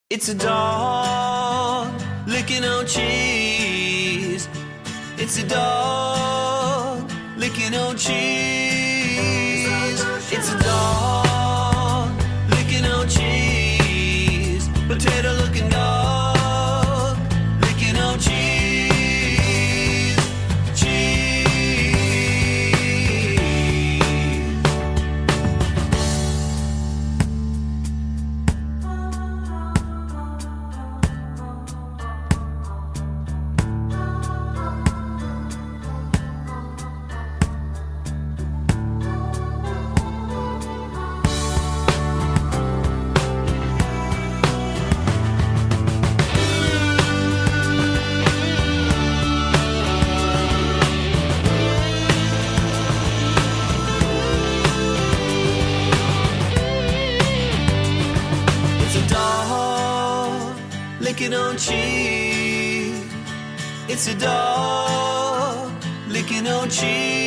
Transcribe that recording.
It's a dog licking on cheese. It's a dog licking on cheese. It's a dog licking on cheese. Potato looking dog licking on cheese. Cheese. Licking on cheese. It's a dog licking on cheese.